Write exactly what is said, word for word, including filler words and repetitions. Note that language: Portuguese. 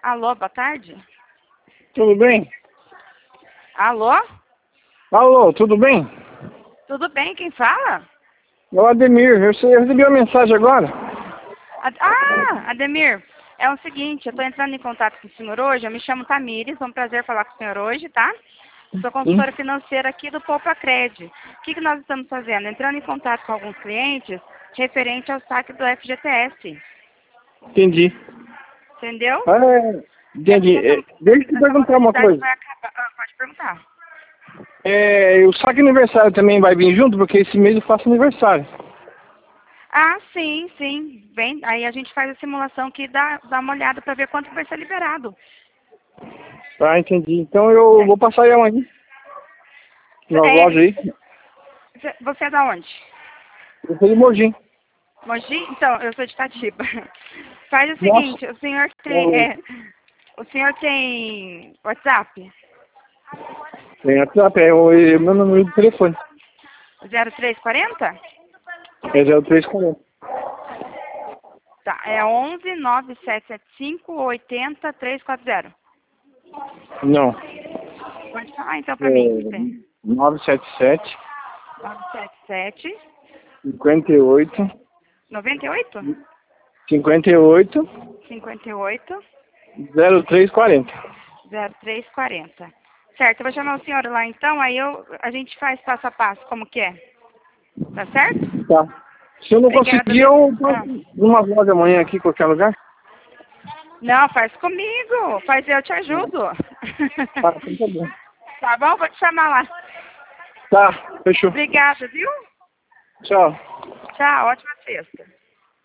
Alô, boa tarde. Tudo bem? Alô? Alô, tudo bem? Tudo bem, quem fala? É o Ademir, eu recebi eu recebi uma mensagem agora. Ad- Ah, Ademir, é o seguinte, eu estou entrando em contato com o senhor hoje, eu me chamo Tamires, é um prazer falar com o senhor hoje, tá? Eu sou Sim, consultora financeira aqui do Poupa Cred. O que, que nós estamos fazendo? Entrando em contato com alguns clientes referente ao saque do F G T S, entendi. entendeu? Ah, é, entendi. Essa, É, deixa eu te essa perguntar uma modalidade coisa. vai acabar. Ah, pode perguntar. É, o saque aniversário também vai vir junto, porque esse mês eu faço aniversário. Ah, sim, sim. Vem, aí a gente faz a simulação que dá, dá uma olhada para ver quanto vai ser liberado. Tá, entendi. Então eu vou passar aí amanhã. Na É, loja aí. você é da onde? Eu sou de Mogi. Mogi? Então, eu sou de Itatiba. Faz o Nossa. seguinte, o senhor tem, Ô, é, o senhor tem WhatsApp? Tem WhatsApp, é o é o meu número de telefone. zero três quarenta? É zero três quarenta. Tá, é onze nove sete sete cinco oitenta três quatro zero. Não. Pode falar então pra mim, o que É tem? nove sete sete, nove sete sete, cinquenta e oito, noventa e oito, cinquenta e oito, cinquenta e oito, zero três quarenta. zero três quarenta. Certo, eu vou chamar o senhor lá então, aí eu, a gente faz passo a passo, como que é? Tá certo? Tá. Se eu não Obrigada, conseguir, viu? eu Ah. passo numa loja amanhã aqui, em qualquer lugar. Não, faz comigo. Faz eu te ajudo. Tá, então tá bom. Tá bom? Vou te chamar lá. Tá, fechou. Obrigada, viu? Tchau. Tchau, ótima sexta.